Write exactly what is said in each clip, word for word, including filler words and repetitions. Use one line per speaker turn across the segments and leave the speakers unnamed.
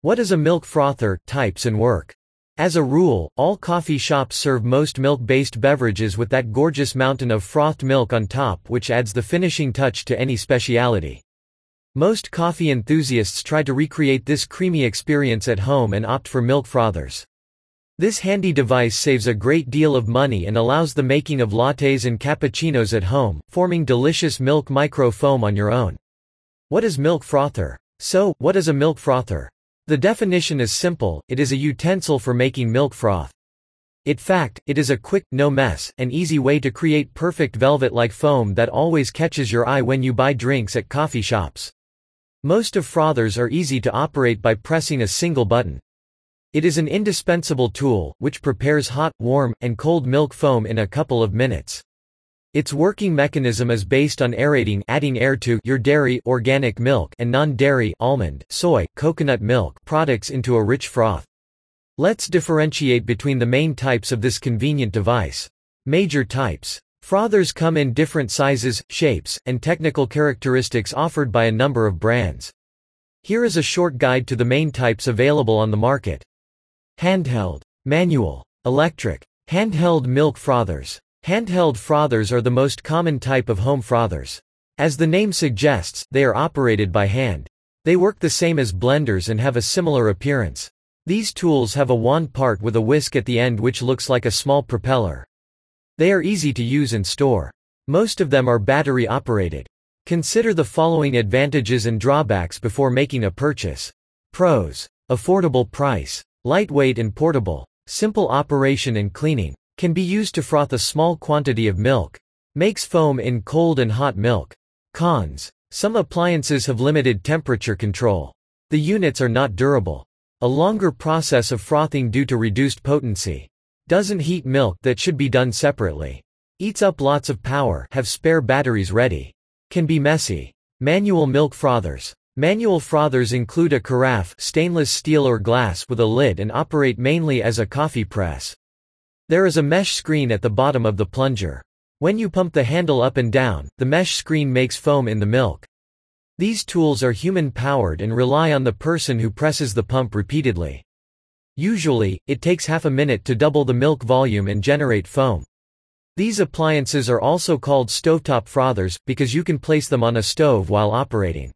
What is a milk frother? Types and work. As a rule, all coffee shops serve most milk-based beverages with that gorgeous mountain of frothed milk on top, which adds the finishing touch to any specialty. Most coffee enthusiasts try to recreate this creamy experience at home and opt for milk frothers. This handy device saves a great deal of money and allows the making of lattes and cappuccinos at home, forming delicious milk micro-foam on your own. What is milk frother? So, what is a milk frother? The definition is simple: it is a utensil for making milk froth. In fact, it is a quick, no-mess, and easy way to create perfect velvet-like foam that always catches your eye when you buy drinks at coffee shops. Most of frothers are easy to operate by pressing a single button. It is an indispensable tool, which prepares hot, warm, and cold milk foam in a couple of minutes. Its working mechanism is based on aerating, adding air to your dairy, organic milk, and non-dairy, almond, soy, coconut milk products into a rich froth. Let's differentiate between the main types of this convenient device. Major types. Frothers come in different sizes, shapes, and technical characteristics offered by a number of brands. Here is a short guide to the main types available on the market. Handheld, manual, electric. Handheld milk frothers. Handheld frothers are the most common type of home frothers. As the name suggests, they are operated by hand. They work the same as blenders and have a similar appearance. These tools have a wand part with a whisk at the end which looks like a small propeller. They are easy to use and store. Most of them are battery operated. Consider the following advantages and drawbacks before making a purchase. Pros. Affordable price. Lightweight and portable. Simple operation and cleaning. Can be used to froth a small quantity of milk. Makes foam in cold and hot milk. Cons. Some appliances have limited temperature control. The units are not durable. A longer process of frothing due to reduced potency. Doesn't heat milk that should be done separately. Eats up lots of power. Have spare batteries ready. Can be messy. Manual milk frothers. Manual frothers include a carafe, stainless steel or glass, with a lid and operate mainly as a coffee press. There is a mesh screen at the bottom of the plunger. When you pump the handle up and down, the mesh screen makes foam in the milk. These tools are human-powered and rely on the person who presses the pump repeatedly. Usually, it takes half a minute to double the milk volume and generate foam. These appliances are also called stovetop frothers, because you can place them on a stove while operating.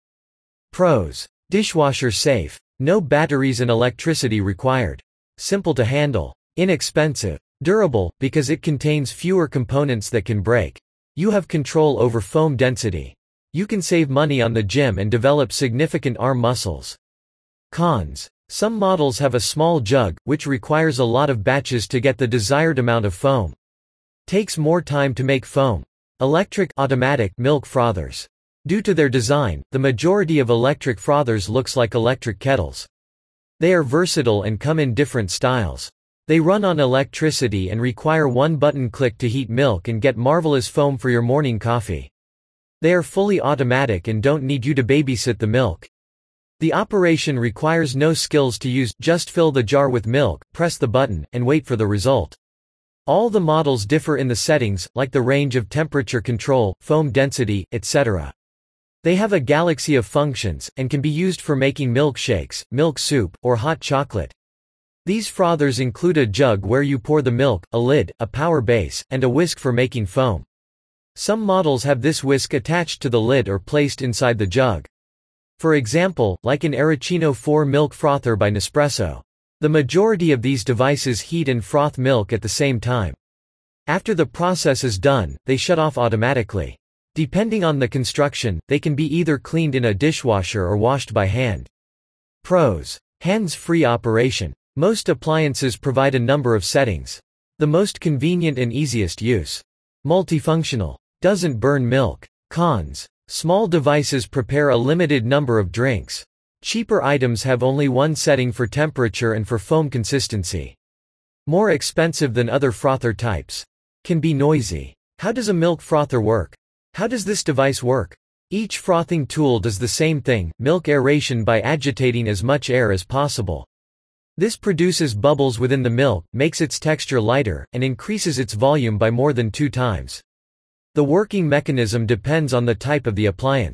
Pros. Dishwasher safe. No batteries and electricity required. Simple to handle. Inexpensive. Durable, because it contains fewer components that can break. You have control over foam density. You can save money on the gym and develop significant arm muscles. Cons. Some models have a small jug, which requires a lot of batches to get the desired amount of foam. Takes more time to make foam. Electric, automatic milk frothers. Due to their design, the majority of electric frothers looks like electric kettles. They are versatile and come in different styles. They run on electricity and require one button click to heat milk and get marvelous foam for your morning coffee. They are fully automatic and don't need you to babysit the milk. The operation requires no skills to use, just fill the jar with milk, press the button, and wait for the result. All the models differ in the settings, like the range of temperature control, foam density, et cetera. They have a galaxy of functions, and can be used for making milkshakes, milk soup, or hot chocolate. These frothers include a jug where you pour the milk, a lid, a power base, and a whisk for making foam. Some models have this whisk attached to the lid or placed inside the jug. For example, like an Aerocino four milk frother by Nespresso. The majority of these devices heat and froth milk at the same time. After the process is done, they shut off automatically. Depending on the construction, they can be either cleaned in a dishwasher or washed by hand. Pros. Hands-free operation. Most appliances provide a number of settings. The most convenient and easiest use. Multifunctional. Doesn't burn milk. Cons. Small devices prepare a limited number of drinks. Cheaper items have only one setting for temperature and for foam consistency. More expensive than other frother types. Can be noisy. How does a milk frother work? How does this device work? Each frothing tool does the same thing, milk aeration by agitating as much air as possible. This produces bubbles within the milk, makes its texture lighter, and increases its volume by more than two times. The working mechanism depends on the type of the appliance.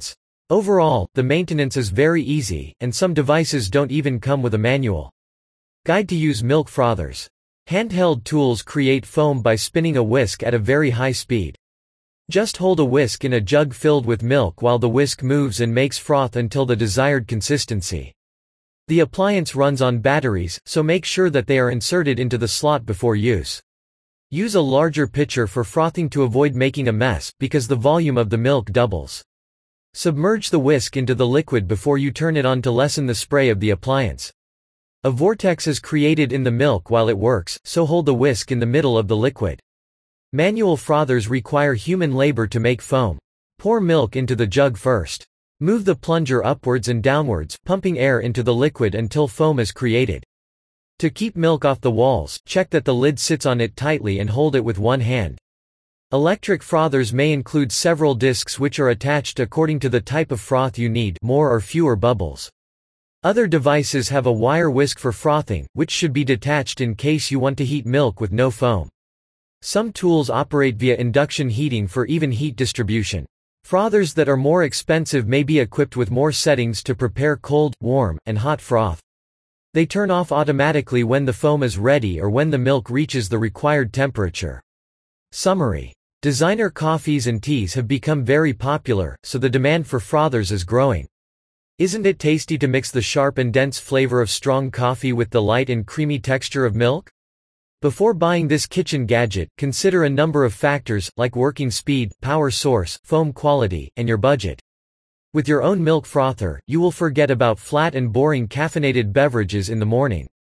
Overall, the maintenance is very easy, and some devices don't even come with a manual. Guide to use milk frothers. Handheld tools create foam by spinning a whisk at a very high speed. Just hold a whisk in a jug filled with milk while the whisk moves and makes froth until the desired consistency. The appliance runs on batteries, so make sure that they are inserted into the slot before use. Use a larger pitcher for frothing to avoid making a mess, because the volume of the milk doubles. Submerge the whisk into the liquid before you turn it on to lessen the spray of the appliance. A vortex is created in the milk while it works, so hold the whisk in the middle of the liquid. Manual frothers require human labor to make foam. Pour milk into the jug first. Move the plunger upwards and downwards, pumping air into the liquid until foam is created. To keep milk off the walls, check that the lid sits on it tightly and hold it with one hand. Electric frothers may include several discs which are attached according to the type of froth you need, more or fewer bubbles. Other devices have a wire whisk for frothing, which should be detached in case you want to heat milk with no foam. Some tools operate via induction heating for even heat distribution. Frothers that are more expensive may be equipped with more settings to prepare cold, warm, and hot froth. They turn off automatically when the foam is ready or when the milk reaches the required temperature. Summary. Designer coffees and teas have become very popular, so the demand for frothers is growing. Isn't it tasty to mix the sharp and dense flavor of strong coffee with the light and creamy texture of milk? Before buying this kitchen gadget, consider a number of factors, like working speed, power source, foam quality, and your budget. With your own milk frother, you will forget about flat and boring caffeinated beverages in the morning.